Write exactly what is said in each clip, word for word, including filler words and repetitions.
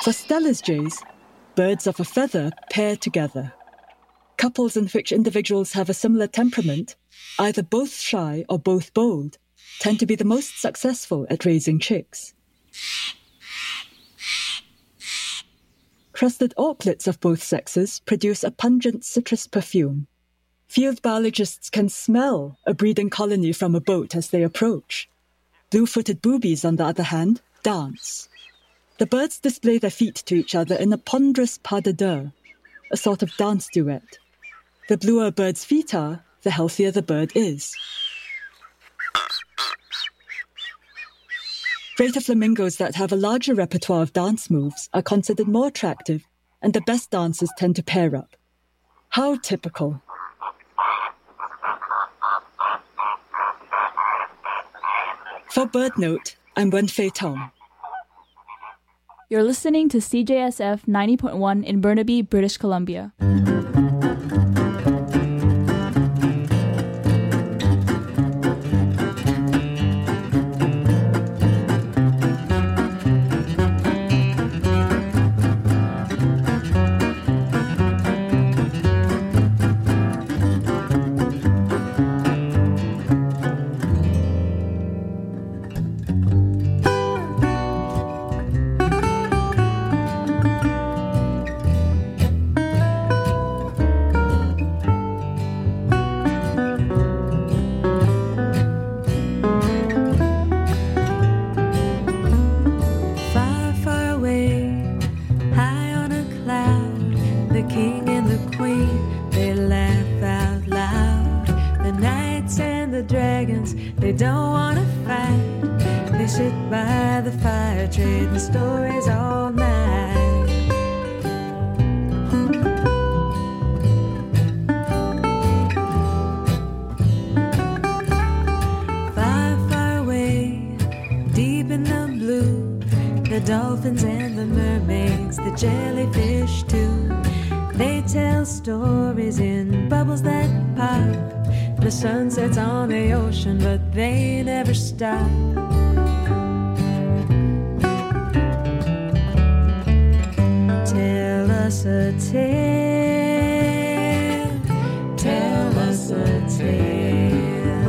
For Stella's jays, birds of a feather pair together. Couples in which individuals have a similar temperament, either both shy or both bold, tend to be the most successful at raising chicks. Crested auklets of both sexes produce a pungent citrus perfume. Field biologists can smell a breeding colony from a boat as they approach. Blue-footed boobies, on the other hand, dance. The birds display their feet to each other in a ponderous pas de deux, a sort of dance duet. The bluer a bird's feet are, the healthier the bird is. Greater flamingos that have a larger repertoire of dance moves are considered more attractive, and the best dancers tend to pair up. How typical. For BirdNote, I'm Wenfei Tong. You're listening to C J S F ninety point one in Burnaby, British Columbia. Sunsets on the ocean, but they never stop. Tell us a tale, tell us a tale.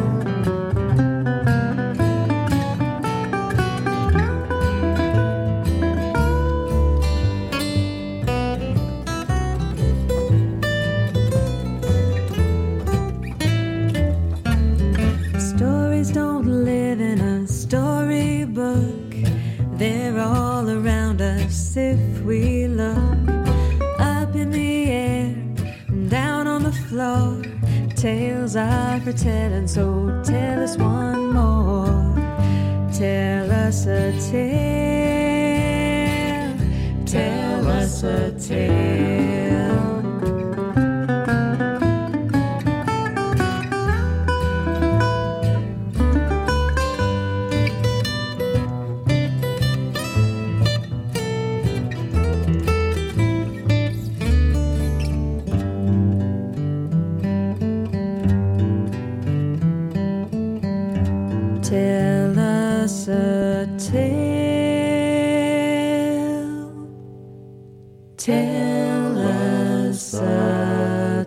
They're all around us if we look. Up in the air and down on the floor. Tales are for telling, so tell us one more. Tell us a tale, tell us a tale. Tell us a tale. Tell us a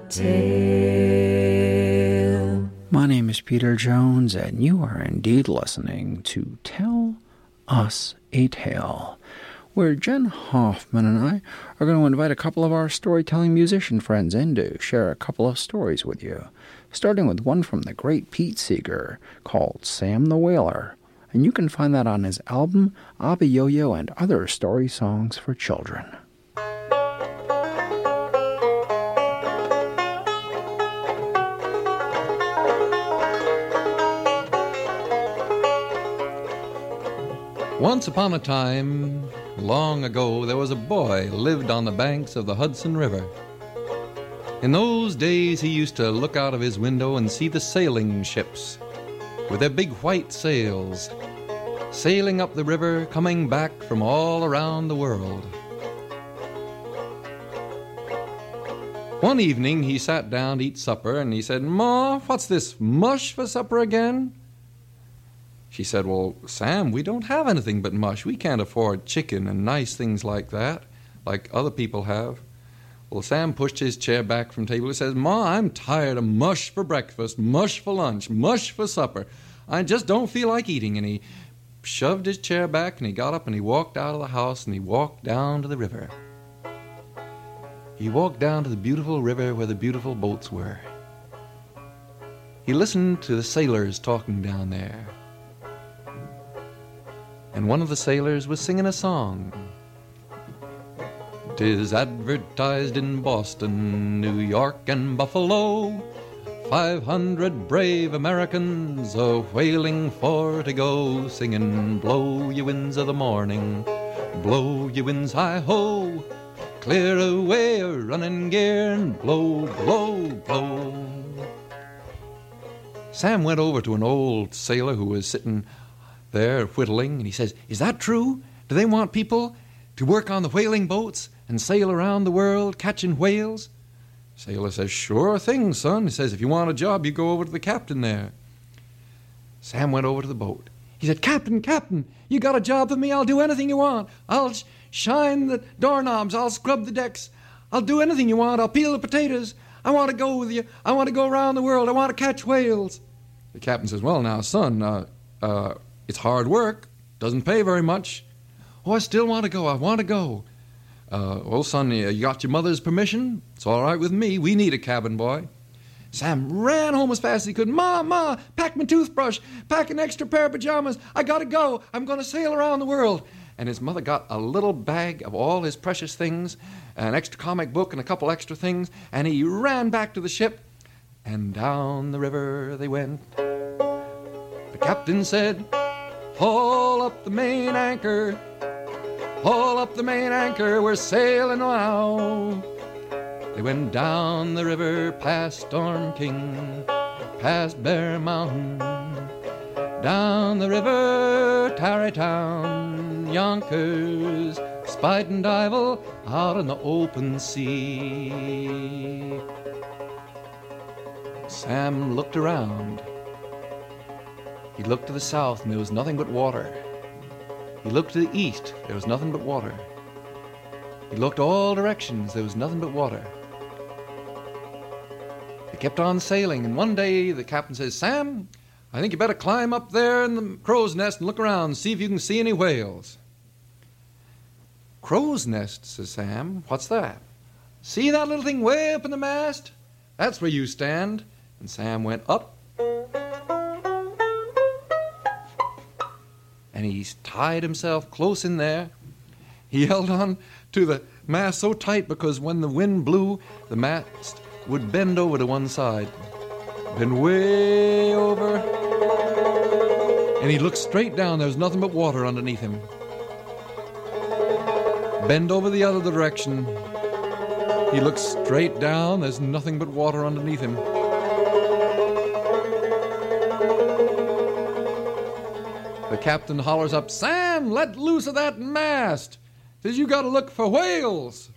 tale. My name is Peter Jones, and you are indeed listening to Tell Us a Tale, where Jen Hoffman and I are going to invite a couple of our storytelling musician friends in to share a couple of stories with you, starting with one from the great Pete Seeger called Sam the Whaler, and you can find that on his album Abba Yo-Yo and Other Story Songs for Children. Once upon a time, long ago, there was a boy lived on the banks of the Hudson River. In those days, he used to look out of his window and see the sailing ships with their big white sails, sailing up the river, coming back from all around the world. One evening, he sat down to eat supper, and he said, "Ma, what's this, mush for supper again?" She said, well, Sam, we don't have anything but mush. We can't afford chicken and nice things like that, like other people have. Well, Sam pushed his chair back from the table. He says, Ma, I'm tired of mush for breakfast, mush for lunch, mush for supper. I just don't feel like eating. And he shoved his chair back, and he got up, and he walked out of the house, and he walked down to the river. He walked down to the beautiful river where the beautiful boats were. He listened to the sailors talking down there. And one of the sailors was singing a song. "'Tis advertised in Boston, New York, and Buffalo, five hundred brave Americans a whaling for to go, singing, blow ye winds of the morning, blow ye winds high-ho, clear away a running gear, and blow, blow, blow." Sam went over to an old sailor who was sitting there whittling, and he says, "Is that true? Do they want people to work on the whaling boats and sail around the world catching whales?" Sailor says, "Sure thing, son." He says, "If you want a job, you go over to the captain there." Sam went over to the boat. He said, "Captain, Captain, you got a job for me? I'll do anything you want. I'll sh- shine the doorknobs. I'll scrub the decks. I'll do anything you want. I'll peel the potatoes. I want to go with you. I want to go around the world. I want to catch whales." The captain says, "Well, now, son, uh, uh, it's hard work. Doesn't pay very much." "Oh, I still want to go. I want to go." Uh, well, son, you got your mother's permission? It's all right with me. We need a cabin boy." Sam ran home as fast as he could. "Ma, Ma, pack my toothbrush. Pack an extra pair of pajamas. I got to go. I'm going to sail around the world." And his mother got a little bag of all his precious things, an extra comic book and a couple extra things, and he ran back to the ship, and down the river they went. The captain said, "Haul up the main anchor. Haul up the main anchor, we're sailing now." They went down the river past Storm King, past Bear Mountain, down the river, Tarrytown, Yonkers, Spite and Dival, out in the open sea. Sam looked around. He looked to the south, and there was nothing but water. He looked to the east, there was nothing but water. He looked all directions, there was nothing but water. They kept on sailing, and one day the captain says, "Sam, I think you better climb up there in the crow's nest and look around and see if you can see any whales." "Crow's nest," says Sam. "What's that?" "See that little thing way up in the mast? That's where you stand." And Sam went up, and he tied himself close in there. He held on to the mast so tight because when the wind blew, the mast would bend over to one side. Bend way over. And he looked straight down. There was nothing but water underneath him. Bend over the other direction. He looked straight down. There's nothing but water underneath him. The captain hollers up, "Sam, let loose of that mast. Says you got to look for whales."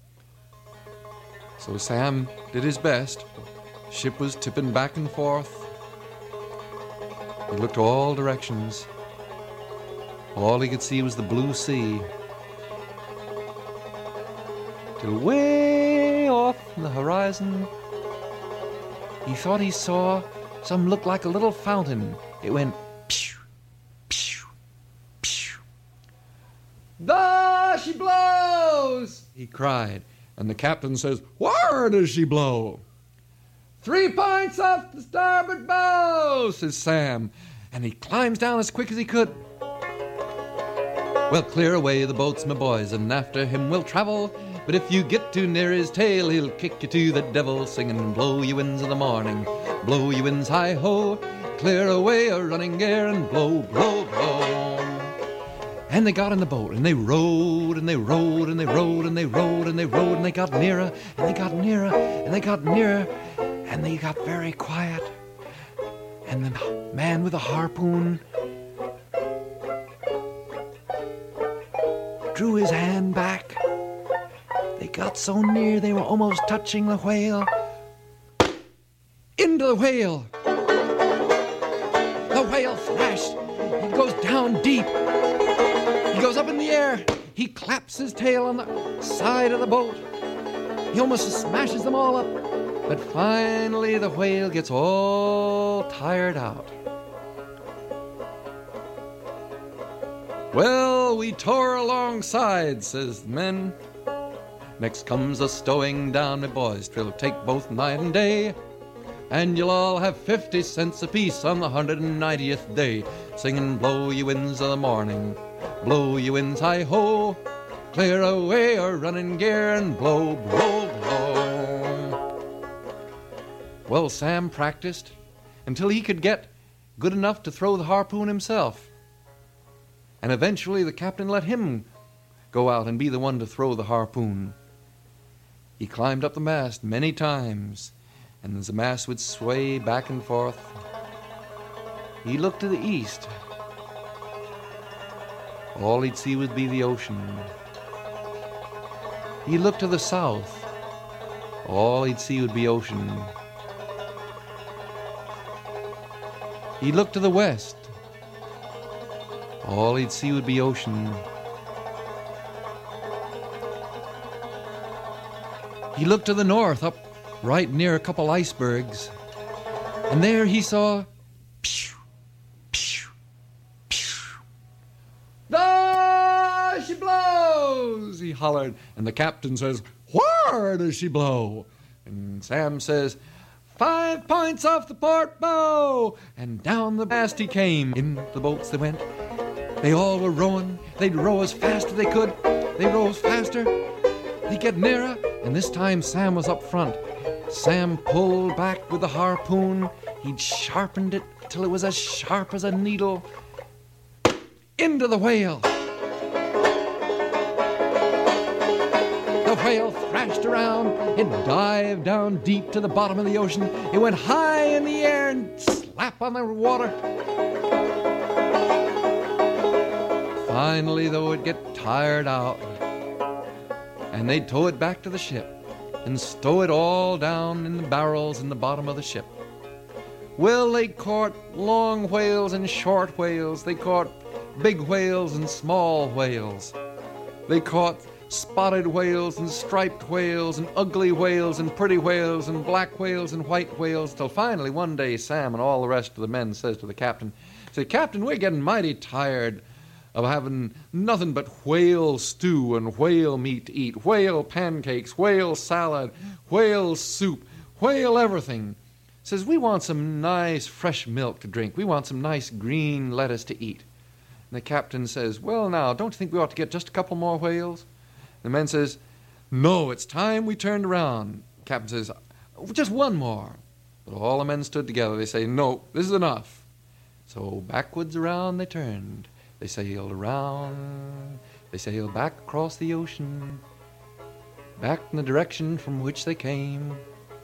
So Sam did his best. Ship was tipping back and forth. He looked all directions. All he could see was the blue sea. Till way off in the horizon, he thought he saw something look like a little fountain. It went pew, pew, pew. "There she blows!" he cried. And the captain says, "Where does she blow?" "Three points off the starboard bow," says Sam. And he climbs down as quick as he could. "Well, clear away the boats, my boys, and after him we'll travel. But if you get too near his tail, he'll kick you to the devil, singing, blow ye winds of the morning, blow ye winds high-ho, clear away a running gear, and blow, blow, blow." And they got in the boat, and they rowed, and they rowed, and they rowed, and they rowed, and they rowed, and they got nearer, and they got nearer, and they got nearer, and they got very quiet. And the man with the harpoon drew his hand back. They got so near they were almost touching the whale. Into the whale! The whale thrashed. down deep. He goes up in the air. He claps his tail on the side of the boat. He almost smashes them all up. But finally the whale gets all tired out. Well, we tore alongside, says the men. Next comes the stowing down, my boys. 'Twill take both night and day. And you'll all have fifty cents apiece on the hundred and ninetieth day. Singing, blow ye winds of the morning, blow ye winds hi-ho. Clear away our running gear and blow, blow, blow. Well, Sam practiced until he could get good enough to throw the harpoon himself. And eventually the captain let him go out and be the one to throw the harpoon. He climbed up the mast many times, and as the mast would sway back and forth, he looked to the east. All he'd see would be the ocean. He looked to the south. All he'd see would be ocean. He looked to the west. All he'd see would be ocean. He looked to the north, up right near a couple icebergs, and there he saw, pew, pew, pew. "Ah, she blows!" he hollered, and the captain says, "Where does she blow?" And Sam says, "Five points off the port bow!" And down the mast he came. In the boats they went. They all were rowing. They'd row as fast as they could. They rose faster. They'd get nearer, and this time Sam was up front. Sam pulled back with the harpoon. He'd sharpened it till it was as sharp as a needle. Into the whale. The whale thrashed around. It dived down deep to the bottom of the ocean. It went high in the air and slap on the water. Finally, though, it'd get tired out, and they'd tow it back to the ship and stow it all down in the barrels in the bottom of the ship. Well, they caught long whales and short whales. They caught big whales and small whales. They caught spotted whales and striped whales and ugly whales and pretty whales and black whales and white whales, till finally one day Sam and all the rest of the men says to the captain, say, "Captain, we're getting mighty tired of having nothing but whale stew and whale meat to eat, whale pancakes, whale salad, whale soup, whale everything." Says, "We want some nice fresh milk to drink. We want some nice green lettuce to eat." And the captain says, "Well, now, don't you think we ought to get just a couple more whales?" The man says, "No, it's time we turned around." The captain says, "Just one more." But all the men stood together. They say, "No, this is enough." So backwards around they turned. They sailed around, they sailed back across the ocean, back in the direction from which they came,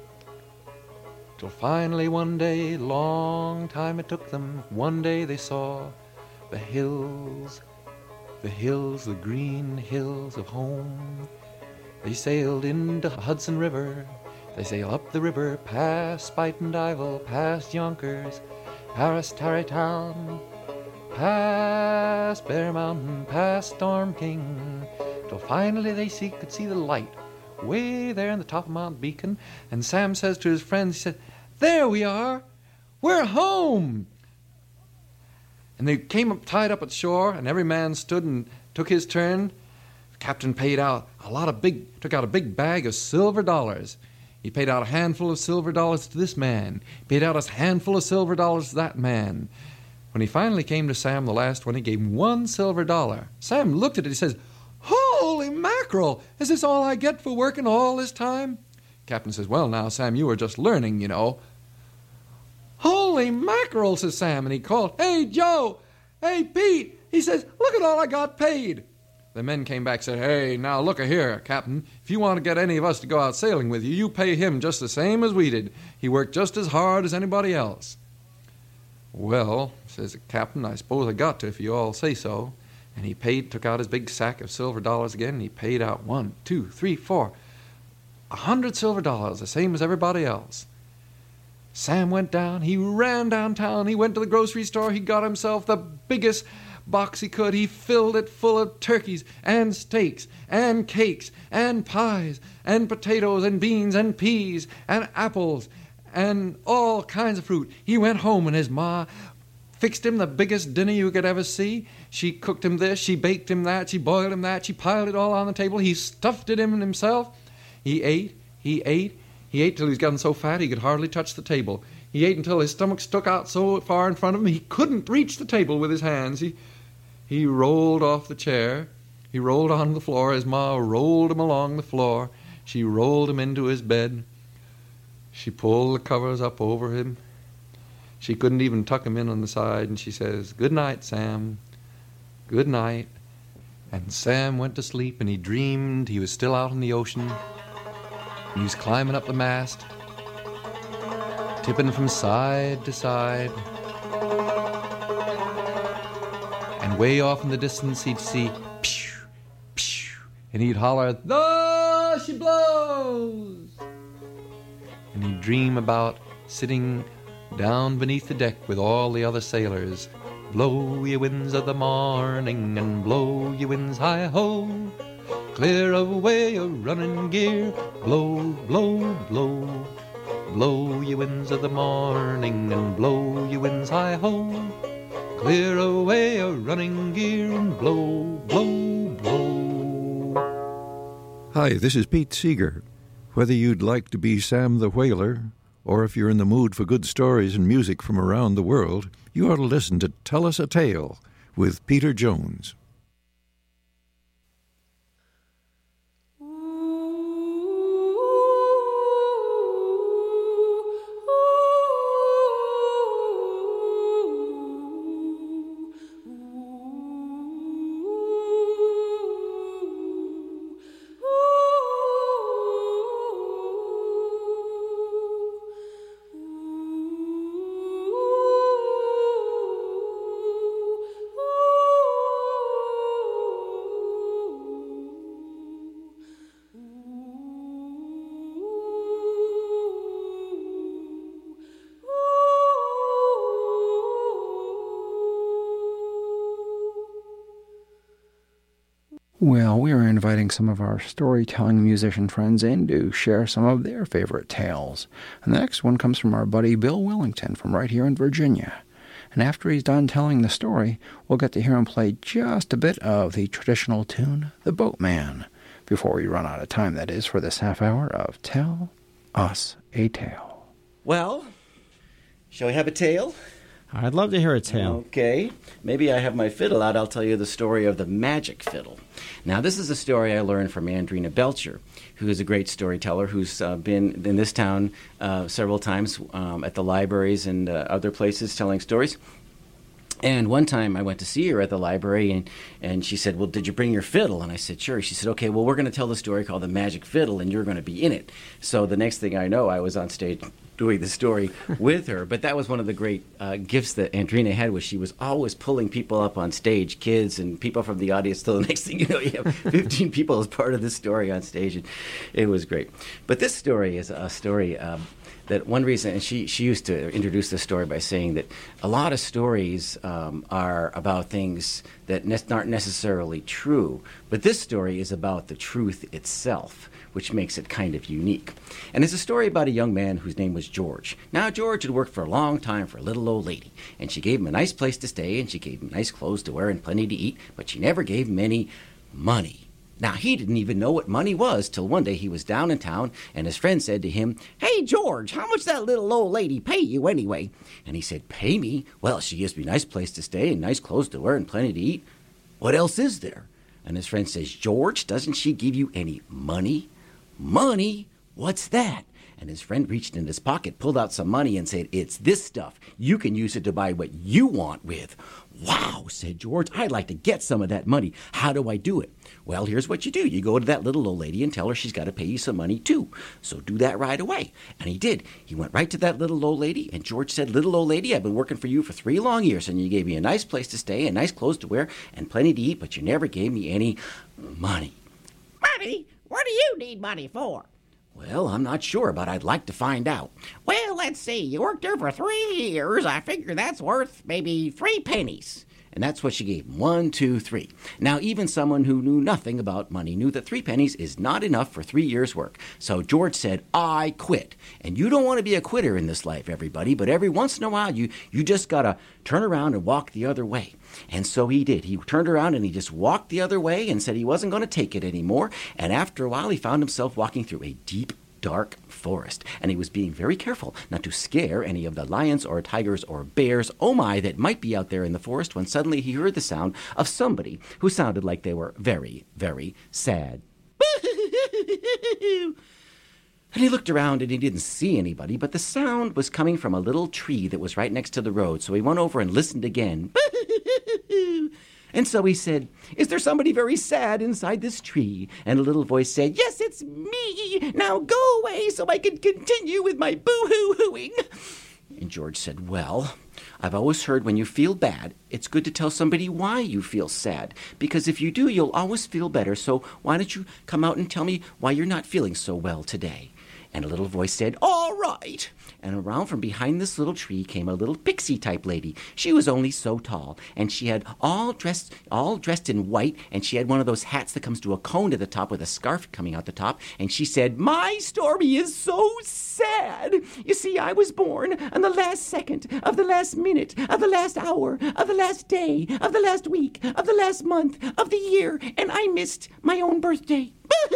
till finally one day, long time it took them, one day they saw the hills, the hills, the green hills of home. They sailed into Hudson River, they sailed up the river, past Spuyten Duyvil, past Yonkers, past Tarrytown, past Bear Mountain, past Storm King, till finally they see, could see the light way there in the top of Mount Beacon. And Sam says to his friends, he said, "There we are, we're home." And they came up, tied up at shore, and every man stood and took his turn. The captain paid out a lot of big, took out a big bag of silver dollars. He paid out a handful of silver dollars to this man. He paid out a handful of silver dollars to that man. When he finally came to Sam, the last one, he gave him one silver dollar. Sam looked at it, he says, "Holy mackerel, is this all I get for working all this time?" Captain says, "Well, now, Sam, you were just learning, you know." "Holy mackerel," says Sam, and he called, "Hey, Joe, hey, Pete." He says, "Look at all I got paid." The men came back and said, "Hey, now, look here, Captain. If you want to get any of us to go out sailing with you, you pay him just the same as we did. He worked just as hard as anybody else." "Well," says the captain, "I suppose I got to if you all say so." And he paid, took out his big sack of silver dollars again, and he paid out one, two, three, four, a hundred silver dollars, the same as everybody else. Sam went down, he ran downtown, he went to the grocery store, he got himself the biggest box he could. He filled it full of turkeys and steaks and cakes and pies and potatoes and beans and peas and apples and all kinds of fruit. He went home and his ma fixed him the biggest dinner you could ever see. She cooked him this, she baked him that, she boiled him that, she piled it all on the table. He stuffed it in himself. He ate, he ate, he ate till he was gotten so fat he could hardly touch the table. He ate until his stomach stuck out so far in front of him he couldn't reach the table with his hands. He, he rolled off the chair. He rolled onto the floor. His ma rolled him along the floor. She rolled him into his bed. She pulled the covers up over him. She couldn't even tuck him in on the side, and she says, "Good night, Sam. Good night." And Sam went to sleep, and he dreamed he was still out in the ocean. He was climbing up the mast, tipping from side to side. And way off in the distance, he'd see, pew, pew, and he'd holler, "There she blows!" And he'd dream about sitting down beneath the deck with all the other sailors. Blow, ye winds of the morning, and blow, ye winds high-ho. Clear away your running gear. Blow, blow, blow. Blow, ye winds of the morning, and blow, ye winds high-ho. Clear away your running gear, and blow, blow, blow. Hi, this is Pete Seeger. Whether you'd like to be Sam the Whaler, or if you're in the mood for good stories and music from around the world, you ought to listen to Tell Us a Tale with Peter Jones. Well, we are inviting some of our storytelling musician friends in to share some of their favorite tales. And the next one comes from our buddy Bill Wellington from right here in Virginia. And after he's done telling the story, we'll get to hear him play just a bit of the traditional tune, The Boatman, before we run out of time, that is, for this half hour of Tell Us a Tale. Well, shall we have a tale? I'd love to hear a tale. Okay. Maybe I have my fiddle out. I'll tell you the story of the magic fiddle. Now, this is a story I learned from Andrina Belcher, who is a great storyteller who's uh, been in this town uh, several times um, at the libraries and uh, other places telling stories. And one time I went to see her at the library, and, and she said, "Well, did you bring your fiddle?" And I said, "Sure." She said, "Okay, well, we're going to tell the story called The Magic Fiddle, and you're going to be in it." So the next thing I know, I was on stage doing the story with her. But that was one of the great uh, gifts that Andrina had, was she was always pulling people up on stage, kids and people from the audience. Till the next thing you know, you have fifteen people as part of this story on stage, and it was great. But this story is a story um, that one reason, and she, she used to introduce the story by saying that a lot of stories um, are about things that ne- aren't necessarily true, but this story is about the truth itself, which makes it kind of unique. And it's a story about a young man whose name was George. Now, George had worked for a long time for a little old lady, and she gave him a nice place to stay, and she gave him nice clothes to wear and plenty to eat, but she never gave him any money. Now, he didn't even know what money was till one day he was down in town, and his friend said to him, "Hey, George, how much that little old lady pay you anyway?" And he said, "Pay me? Well, she gives me a nice place to stay and nice clothes to wear and plenty to eat. What else is there?" And his friend says, "George, doesn't she give you any money?" "Money? What's that?" And his friend reached in his pocket, pulled out some money, and said, "It's this stuff. You can use it to buy what you want with." "Wow," said George, "I'd like to get some of that money. How do I do it?" "Well, here's what you do. You go to that little old lady and tell her she's got to pay you some money, too. So do that right away." And he did. He went right to that little old lady, and George said, "Little old lady, I've been working for you for three long years, and you gave me a nice place to stay and nice clothes to wear and plenty to eat, but you never gave me any money." "Money? What do you need money for?" "Well, I'm not sure, but I'd like to find out." "Well, let's see. You worked here for three years. I figure that's worth maybe three pennies." And that's what she gave him. One, two, three. Now, even someone who knew nothing about money knew that three pennies is not enough for three years' work. So George said, I quit. And you don't want to be a quitter in this life, everybody, but every once in a while, you, you just got to turn around and walk the other way. And so he did. He turned around and he just walked the other way and said he wasn't going to take it anymore. And after a while, he found himself walking through a deep, dark forest, and he was being very careful not to scare any of the lions or tigers or bears, oh my, that might be out there in the forest, when suddenly he heard the sound of somebody who sounded like they were very, very sad. And he looked around and he didn't see anybody, but the sound was coming from a little tree that was right next to the road, so he went over and listened again. And so he said, is there somebody very sad inside this tree? And a little voice said, yes, it's me. Now go away so I can continue with my boo-hoo-hooing. And George said, well, I've always heard when you feel bad, it's good to tell somebody why you feel sad. Because if you do, you'll always feel better. So why don't you come out and tell me why you're not feeling so well today? And a little voice said, all right. And around from behind this little tree came a little pixie-type lady. She was only so tall, and she had all dressed all dressed in white, and she had one of those hats that comes to a cone at the top with a scarf coming out the top. And she said, my story is so sad. You see, I was born on the last second of the last minute, of the last hour, of the last day, of the last week, of the last month, of the year, and I missed my own birthday.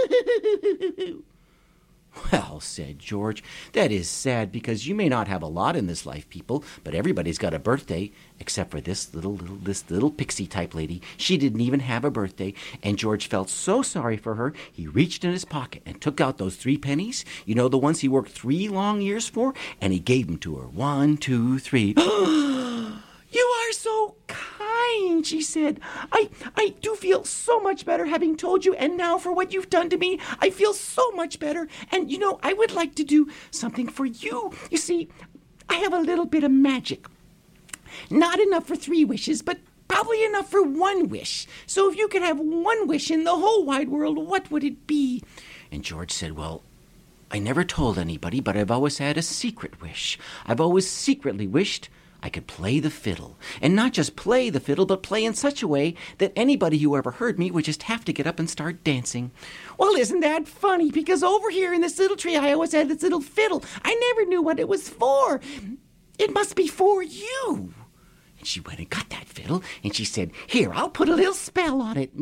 Well, said George, that is sad, because you may not have a lot in this life, people, but everybody's got a birthday, except for this little, little, this little pixie-type lady. She didn't even have a birthday, and George felt so sorry for her, he reached in his pocket and took out those three pennies, you know, the ones he worked three long years for, and he gave them to her. One, two, three. You are so kind, she said. I, I do feel so much better having told you, and now for what you've done to me, I feel so much better. And, you know, I would like to do something for you. You see, I have a little bit of magic. Not enough for three wishes, but probably enough for one wish. So if you could have one wish in the whole wide world, what would it be? And George said, well, I never told anybody, but I've always had a secret wish. I've always secretly wished I could play the fiddle. And not just play the fiddle, but play in such a way that anybody who ever heard me would just have to get up and start dancing. Well, isn't that funny? Because over here in this little tree, I always had this little fiddle. I never knew what it was for. It must be for you. And she went and got that fiddle, and she said, here, I'll put a little spell on it.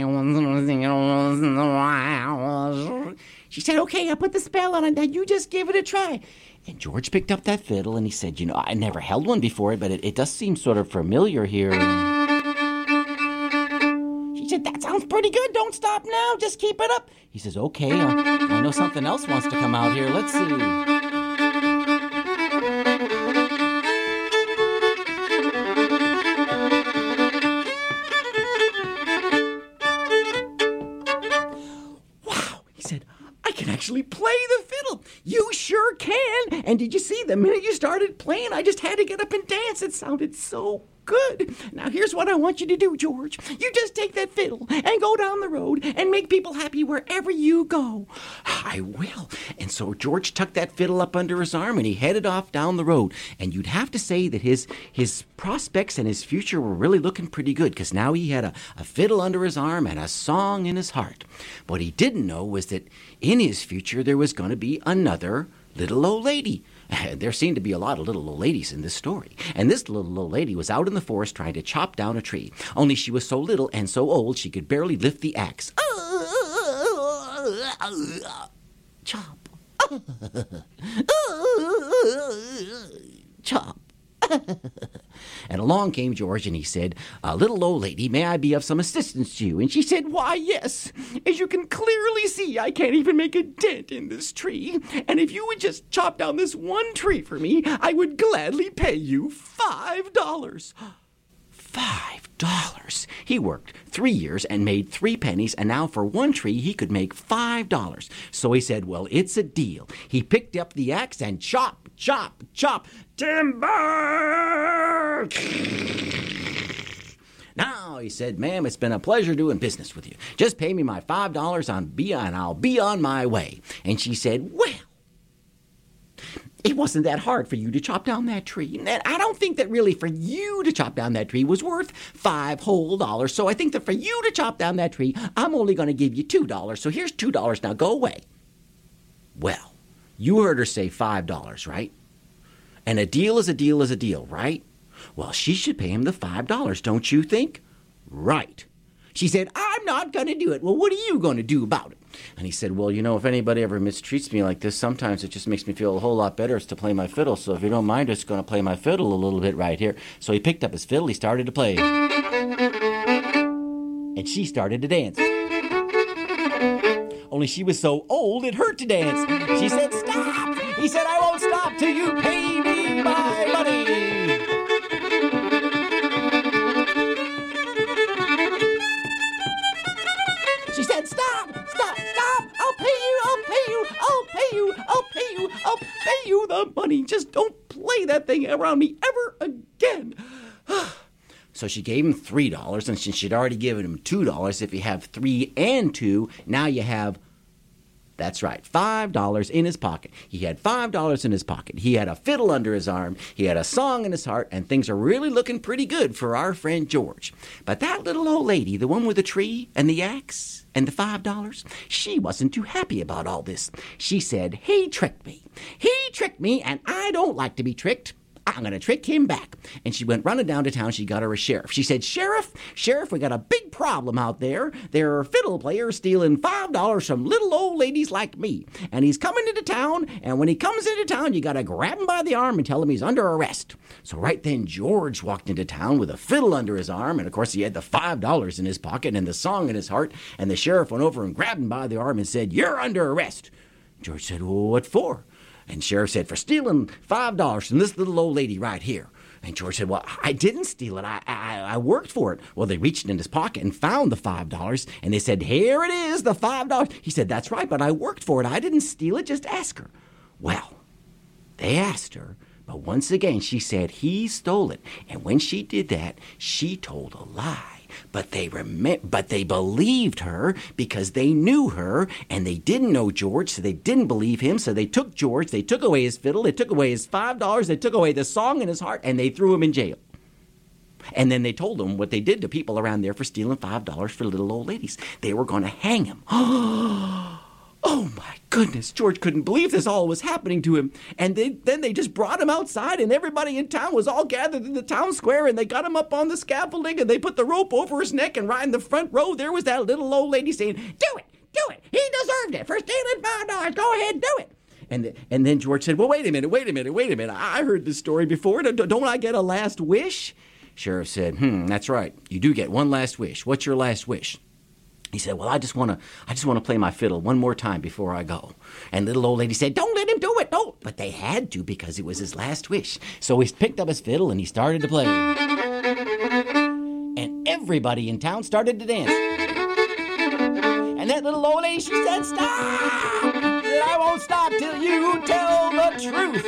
She said, okay, I'll put the spell on it. Now you just give it a try. And George picked up that fiddle, and he said, you know, I never held one before, but it, it does seem sort of familiar here. She said, that sounds pretty good. Don't stop now. Just keep it up. He says, okay, I, I know something else wants to come out here. Let's see. Actually play the fiddle. You sure can. And did you see, the minute you started playing, I just had to get up and dance. It sounded so good. Now here's what I want you to do, George. You just take that fiddle and go down the road and make people happy wherever you go. I will. And so George tucked that fiddle up under his arm and he headed off down the road. And you'd have to say that his his prospects and his future were really looking pretty good, because now he had a, a fiddle under his arm and a song in his heart. What he didn't know was that in his future there was going to be another little old lady. There seemed to be a lot of little old ladies in this story. And this little old lady was out in the forest trying to chop down a tree. Only she was so little and so old she could barely lift the axe. Chop. Chop. And along came George and he said, uh, little old lady, may I be of some assistance to you? And she said, why, yes. As you can clearly see, I can't even make a dent in this tree. And if you would just chop down this one tree for me, I would gladly pay you five dollars. Five dollars. He worked three years and made three pennies, and now for one tree he could make five dollars. So he said, well, it's a deal. He picked up the axe and chop, chop, chop. Timber! Now, he said, ma'am, it's been a pleasure doing business with you. Just pay me my five dollars on be and I'll be on my way. And she said, well, it wasn't that hard for you to chop down that tree. And I don't think that really for you to chop down that tree was worth five whole dollars. So I think that for you to chop down that tree, I'm only going to give you two dollars. So here's two dollars. Now go away. Well, you heard her say five dollars, right? And a deal is a deal is a deal, right? Well, she should pay him the five dollars, don't you think? Right. She said, I'm not going to do it. Well, what are you going to do about it? And he said, well, you know, if anybody ever mistreats me like this, sometimes it just makes me feel a whole lot better to play my fiddle. So if you don't mind, I'm just going to play my fiddle a little bit right here. So he picked up his fiddle. He started to play. And she started to dance. Only she was so old it hurt to dance. She said, stop! He said, I won't stop till you pay me my money. She said, stop, stop, stop, I'll pay you, I'll pay you, I'll pay you, I'll pay you, I'll pay you the money. Just don't play that thing around me ever again. So she gave him three dollars, and since she'd already given him two dollars, if you have three and two, now you have, that's right, five dollars in his pocket. He had five dollars in his pocket. He had a fiddle under his arm. He had a song in his heart, and things are really looking pretty good for our friend George. But that little old lady, the one with the tree and the axe and the five dollars, she wasn't too happy about all this. She said, he tricked me. He tricked me, and I don't like to be tricked. I'm going to trick him back. And she went running down to town. She got her a sheriff. She said, Sheriff, Sheriff, we got a big problem out there. There are fiddle players stealing five dollars from little old ladies like me. And he's coming into town, and when he comes into town, you got to grab him by the arm and tell him he's under arrest. So right then, George walked into town with a fiddle under his arm, and of course he had the five dollars in his pocket and the song in his heart, and the sheriff went over and grabbed him by the arm and said, you're under arrest. George said, well, what for? And Sheriff said, for stealing five dollars from this little old lady right here. And George said, well, I didn't steal it. I, I I worked for it. Well, they reached in his pocket and found the five dollars, and they said, here it is, the five dollars. He said, that's right, but I worked for it. I didn't steal it. Just ask her. Well, they asked her, but once again, she said he stole it. And when she did that, she told a lie. But they rem- but they believed her because they knew her, and they didn't know George, so they didn't believe him. So they took George, they took away his fiddle, they took away his five dollars, they took away the song in his heart, and they threw him in jail. And then they told him what they did to people around there for stealing five dollars for little old ladies. They were going to hang him. Oh, my goodness. George couldn't believe this all was happening to him. And they, then they just brought him outside, and everybody in town was all gathered in the town square, and they got him up on the scaffolding, and they put the rope over his neck, and right in the front row, there was that little old lady saying, do it, do it. He deserved it for stealing five dollars. Go ahead, do it. And, the, and then George said, well, wait a minute, wait a minute, wait a minute. I heard this story before. Don't I get a last wish? Sheriff said, hmm, that's right. You do get one last wish. What's your last wish? He said, well, I just want to I just want to play my fiddle one more time before I go. And little old lady said, don't let him do it, don't. But they had to because it was his last wish. So he picked up his fiddle and he started to play. And everybody in town started to dance. And that little old lady, she said, stop! Said, I won't stop till you tell the truth.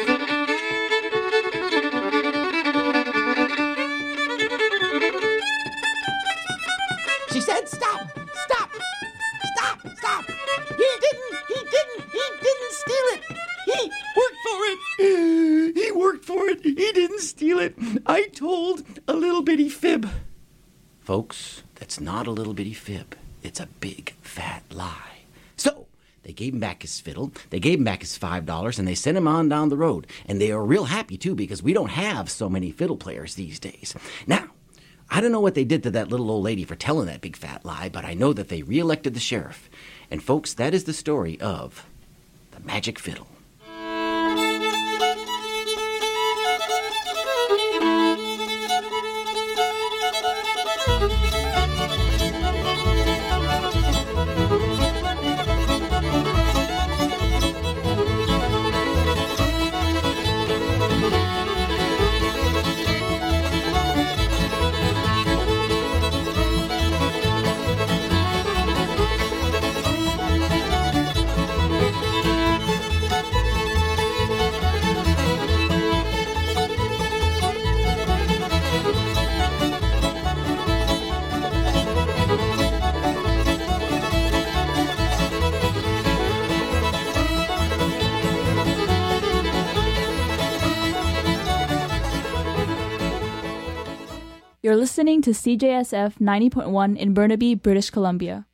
She said, stop! Stop! Stop! Stop! He didn't! He didn't! He didn't steal it! He worked for it! He worked for it! He didn't steal it! I told a little bitty fib. Folks, that's not a little bitty fib. It's a big, fat lie. So, they gave him back his fiddle, they gave him back his five dollars, and they sent him on down the road. And they are real happy, too, because we don't have so many fiddle players these days. Now, I don't know what they did to that little old lady for telling that big fat lie, but I know that they reelected the sheriff. And folks, that is the story of the magic fiddle. You're listening to C J S F ninety point one in Burnaby, British Columbia.